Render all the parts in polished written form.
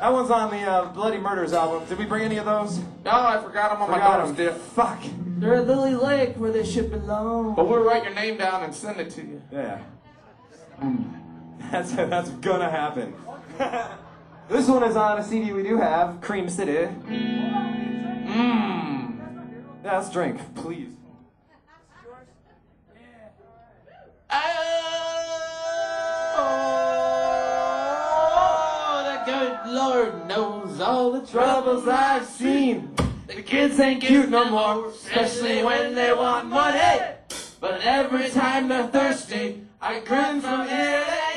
That one's on the Bloody Murders album. Did we bring any of those? No, I forgot them on my doorstep. Fuck. They're at Lily Lake where they should belong. But we'll write your name down and send it to you. Yeah. That's gonna happen. This one is on a CD we do have, Cream City. Yeah, let's drink, please. Oh, the good Lord knows all the troubles I've seen. The kids ain't cute no more, especially when they want money. But every time they're thirsty, I grin from ear to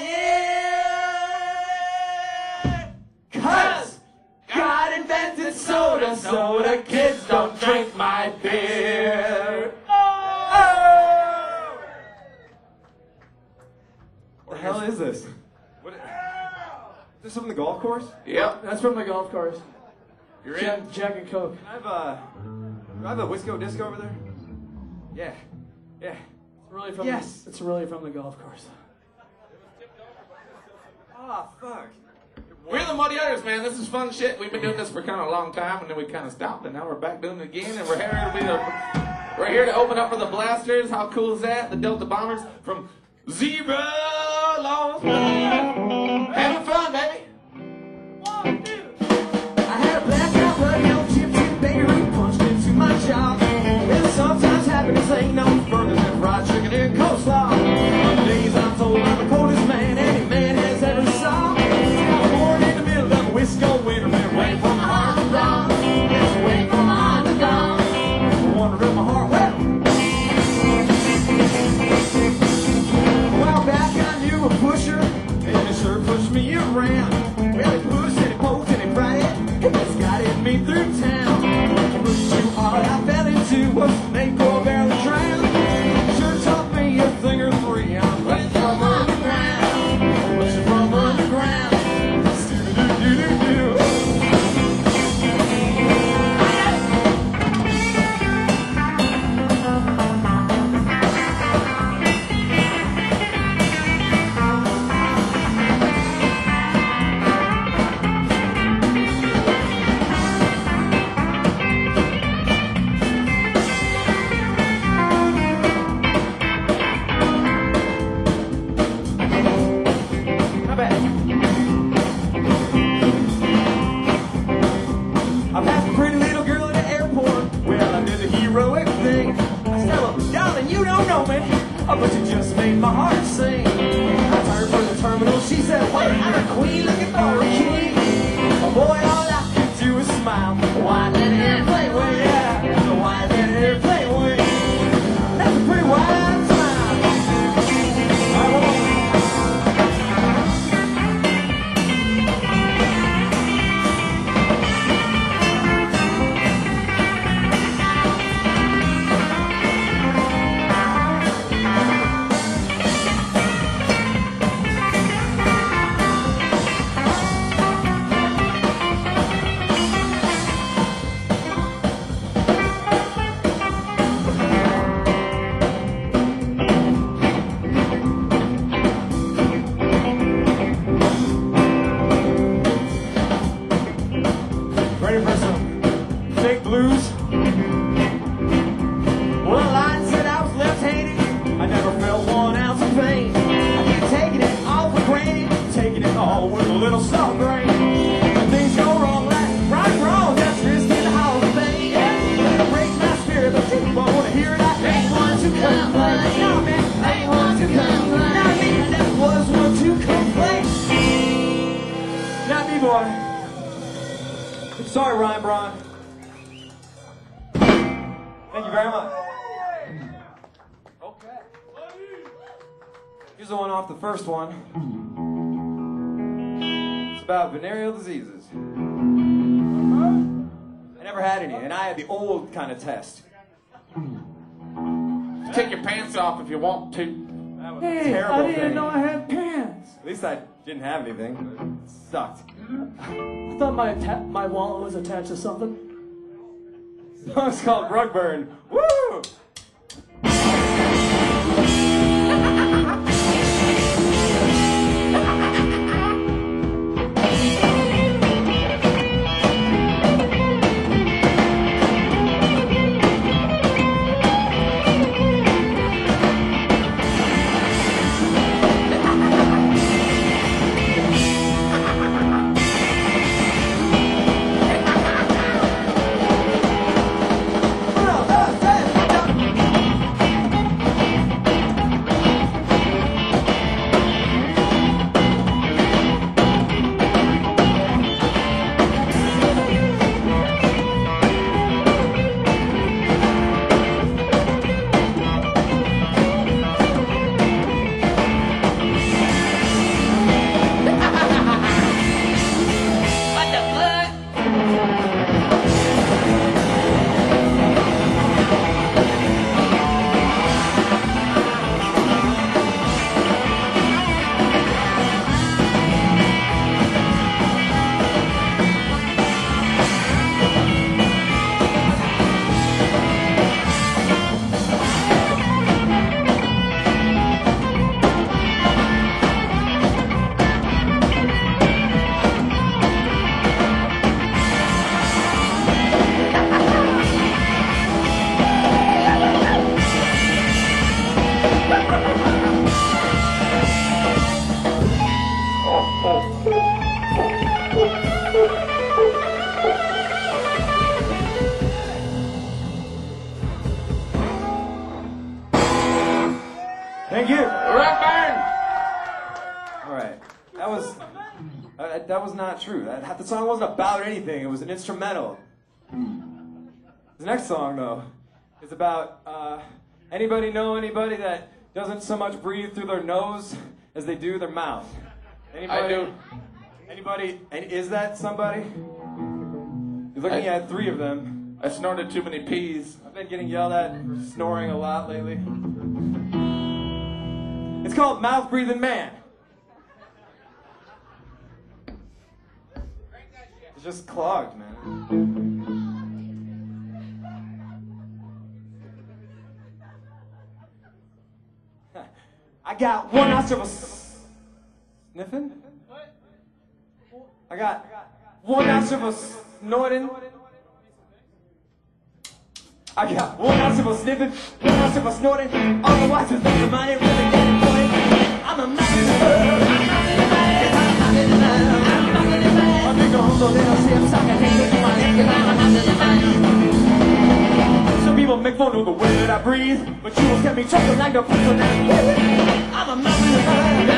ear. 'Cause God invented soda, so the kids don't drink my beer. What the hell is this? Is this from the golf course? Yep. That's from the golf course. You're in. Jack and Coke. Do I have a Wisco disco over there? Yeah. Yeah. It's really from Yes. It's really from the golf course. Oh, fuck. We're the Muddy Otters, man. This is fun shit. We've been doing this for kind of a long time, and then we kind of stopped, and now we're back doing it again, and we're here to open up for the Blasters. How cool is that? The Delta Bombers from Zebra Laws. Having fun, baby. I had a blackout, but no chip chip bakery punched into my jaw. Well, sometimes happiness ain't no further than fried chicken and coleslaw. Some days I'm told I'm the coldest man any man has ever saw. I was born in the middle of a Wisco winter, man, way from my heart to dawn. Yes, way from my heart to dawn. Wonder in my heart, well, back I knew a pusher, and he sure pushed me around. Well, he pushed and he poked and he pried it, and it's guided me through town. He pushed too hard, I fell into what's the name for a barrel of drown. Sure taught me a thing or three. I'm pushing from underground, pushing from underground. Do-do-do-do-do. I passed a pretty little girl at the airport. Well, I did the heroic thing. I said, well, darling, you don't know me, but you just made my heart sing. I turned for the terminal. She said, wait, I'm a queen looking for a king. Oh, boy, all I could do is smile. Why let an airplane wing? Yeah, so why let an airplane wing? That's a pretty wide smile. All right, one more. Ready for some fake blues? Well, I said I was left-handed. I never felt 1 ounce of pain. I keep taking it all for granted, taking it all with a little soft grain. When things go wrong, right wrong, that's risk in the Hall of Fame. Yeah, it breaks my spirit, but people won't want to hear it. I ain't one to complain. No, man, I ain't one to complain. Not me, I never was one to complain. Not me, boy. Sorry, Ryan Braun. Thank you very much. Okay. Here's the one off the first one. It's about venereal diseases. I never had any, and I had the old kind of test. Take your pants off if you want to. That was a Hey, terrible I didn't thing. know I had pants. At least I didn't have anything. It sucked. I thought my wallet was attached to something. The song's called Rug Burn. Woo! Thank you. Redburn. All right. That was not true. The song wasn't about anything. It was an instrumental. The next song, though, is about anybody know anybody that doesn't so much breathe through their nose as they do their mouth? Anybody? I do. Anybody? And is that somebody? You're looking at three of them. I snorted too many peas. I've been getting yelled at for snoring a lot lately. It's called Mouth Breathing Man. It's just clogged, man. I got one nostril sniffing. I got one nostril snorting. I got one nostril sniffing, one nostril snorting. All the watchers think the money really getting point. I'm a some people make fun of the way that I breathe, but you will get me choking like a person that I'm a mountain man.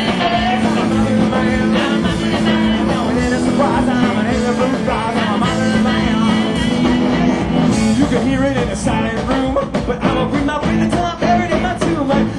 And it's a surprise, I'm an angry blue dog. I'm a mountain man. You can hear it in a silent room, but I'ma bring my breath until I'm buried in my tomb. Like,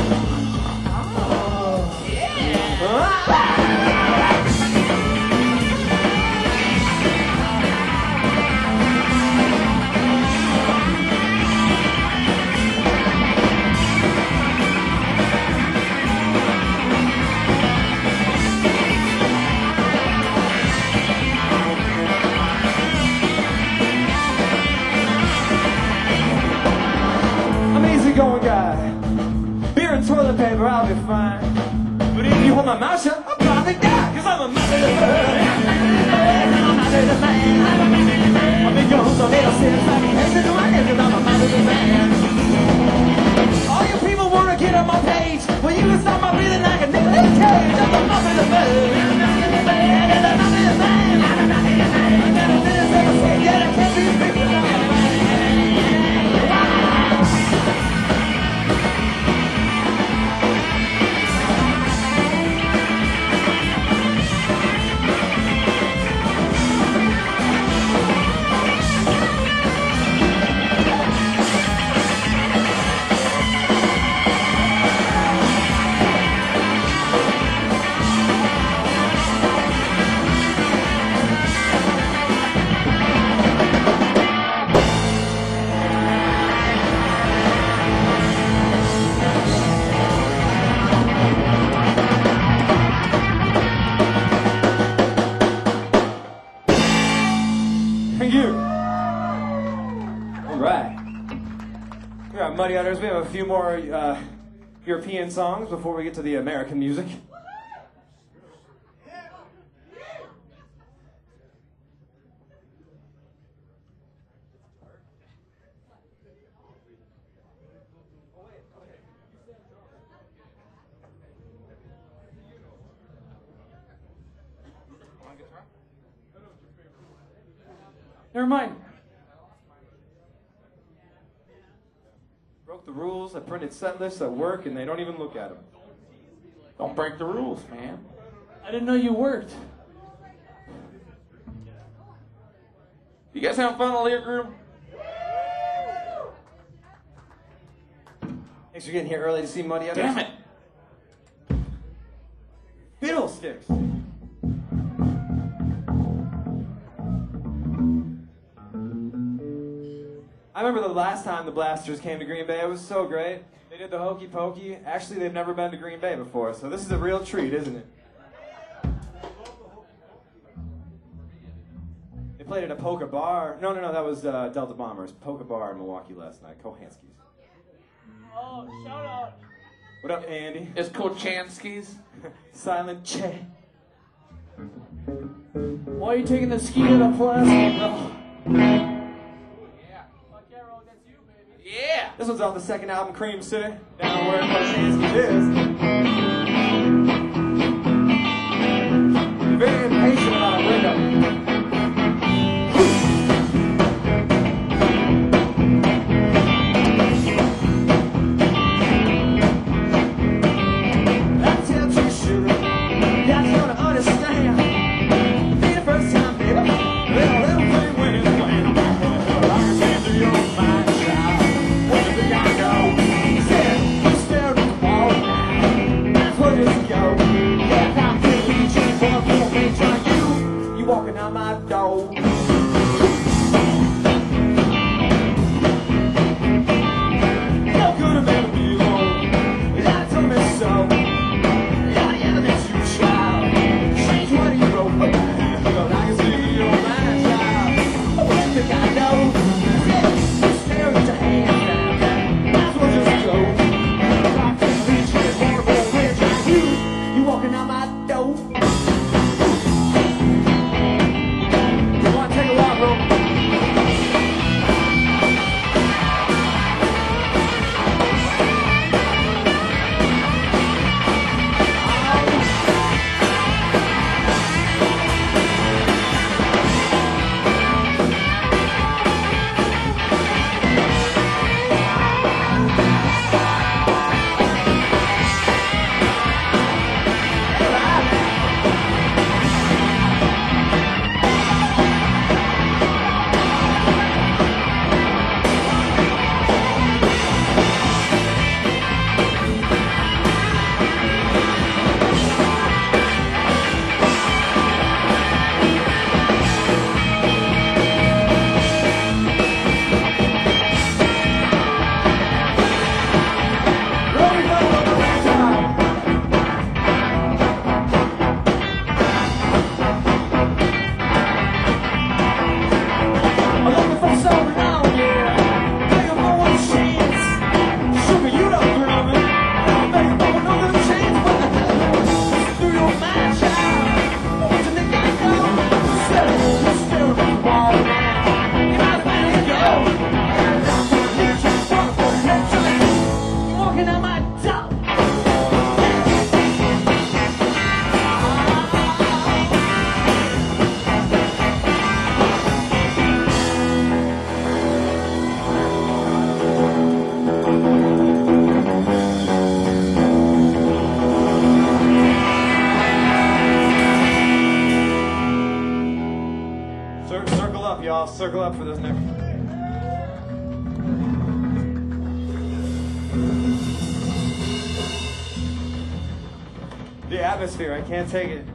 going guy. Beer and toilet paper, I'll be fine. But if you hold my mouth shut, I'll probably die. Cause I'm a mother of man. I've been going so little since I can hate to my name. Cause I'm a mother of man. All you people wanna get on my page. Well, you can stop my breathing like a nigga in a cage. I'm a mother of man. I can't be speaking of a man. Thank you. All right. We got Muddy Utters. We have a few more European songs before we get to the American music. Never mind. Broke the rules. I printed set lists at work, and they don't even look at them. Don't break the rules, man. I didn't know you worked. You guys having fun, Lear Group? Thanks for getting here early to see Muddy Utters. Damn it. Fiddlesticks. I remember the last time the Blasters came to Green Bay. It was so great. They did the Hokey Pokey. Actually, they've never been to Green Bay before, so this is a real treat, isn't it? They played at a Polka Bar. No, that was Delta Bombers. Polka Bar in Milwaukee last night. Kohanski's. Oh, shout out. What up, Andy? It's Kochanski's. Silent Che. Why are you taking the ski to the plastic, bro? Yeah. This one's off the second album, Cream City. Down where Kohanski's is. You're very impatient about a breakup. circle up for this next one. The atmosphere, I can't take it.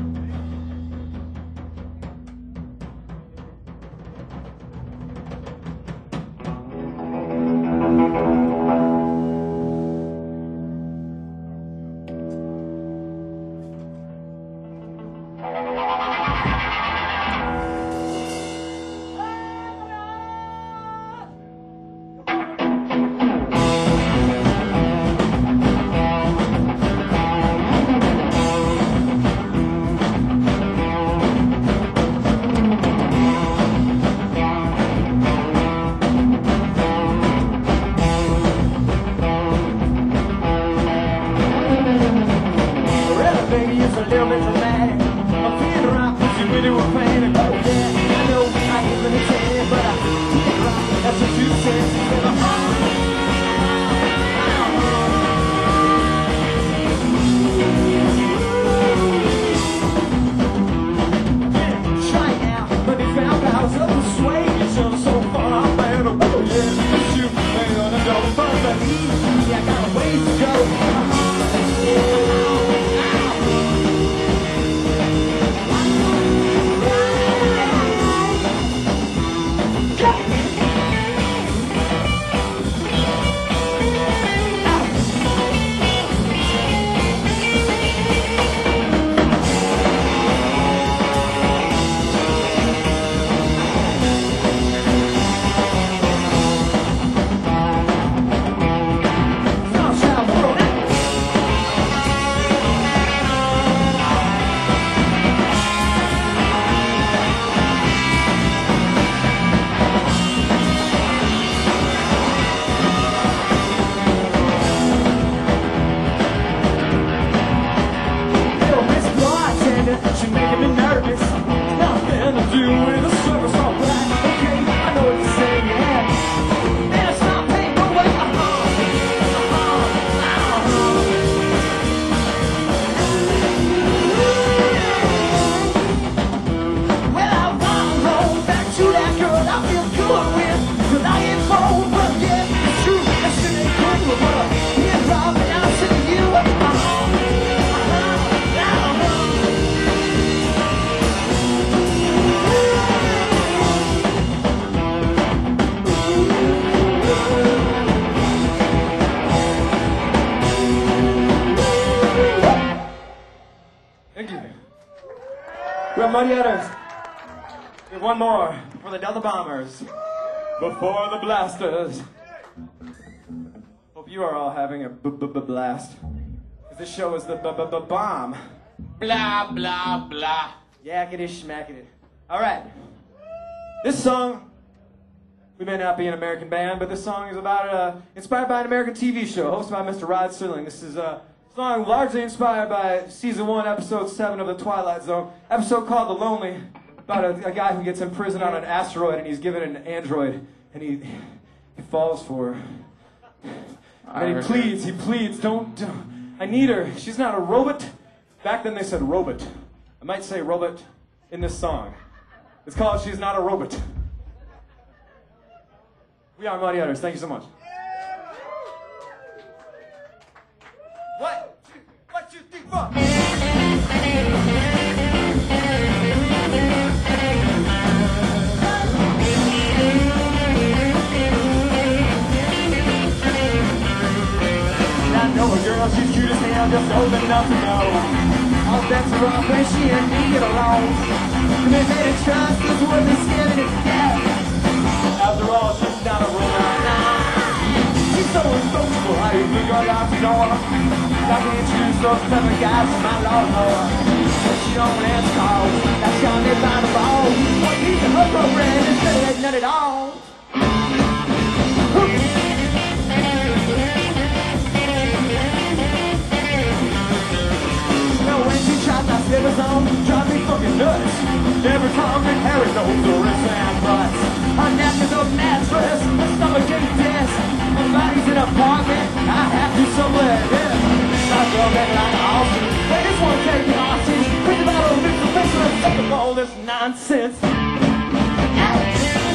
Muddy Utters. We have one more for the Delta Bombers. Before the Blasters. Hope you are all having a blast. This show is the bomb. Blah, blah, blah. Yakety schmackety. All right. This song, we may not be an American band, but this song is about inspired by an American TV show hosted by Mr. Rod Serling. This is a song largely inspired by season 1, episode 7 of The Twilight Zone. Episode called The Lonely, about a guy who gets imprisoned on an asteroid and he's given an android and he falls for her. And he pleads, don't, I need her. She's not a robot. Back then they said robot. I might say robot in this song. It's called She's Not a Robot. We are Muddy Utters. Thank you so much. What you think for? I know a girl, she's cute as hell, just old enough to know. All bets are off when she and me get along. Commitment and trust is worth the skin in its death. After all, she's not a robot. She's so unstoppable, how do you think I got to know her? I can introduce those clever guys to my lawnmower. But she don't answer calls, that's how they find the ball. One piece of her program instead of none at all. When she tries my slippers on, drives me fucking nuts. Every time that Harry knows her wrist and butts. Her neck is a mattress, her stomach ain't desk. My body's an apartment, I have to somewhere live. I feel that like Austin, they just wanna take me hostage. Think about a little professor and think of all this nonsense.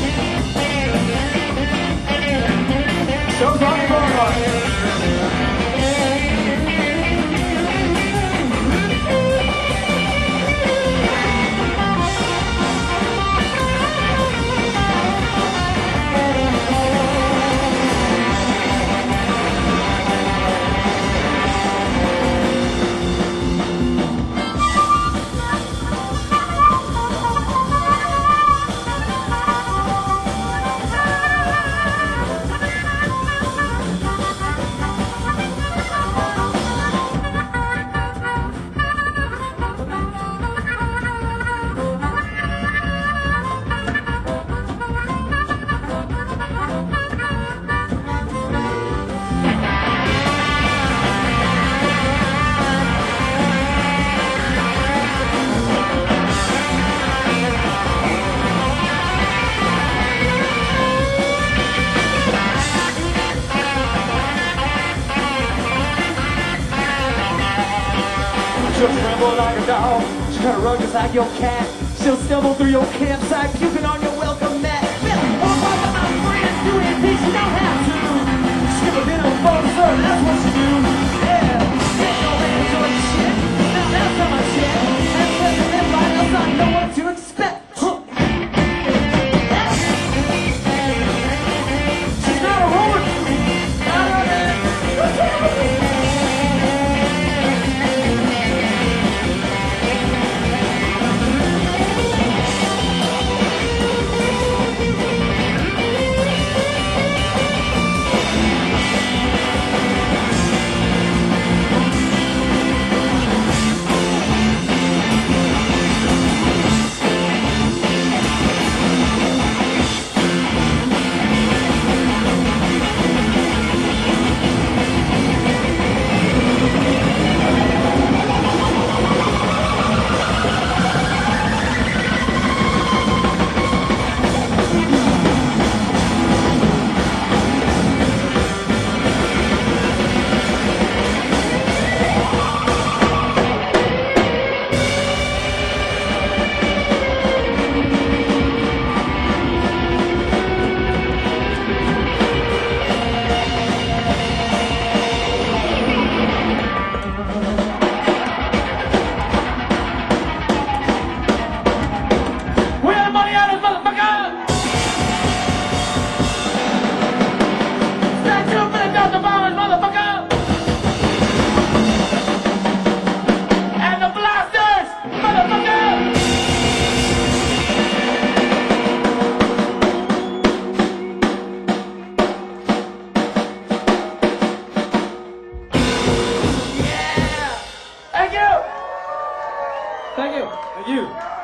stumble like a dog. She'll cut a rug just like your cat. She'll stumble through your campsite, puking on your welcome mat. Walk by my friends doing things you don't have to. Skip a bit of phone, sir, that's what you do. Yeah, get no enjoy shit. Now that's how I check. And telling everybody else I know what to expect. She's not a woman. Not a man. Thank you. Thank you.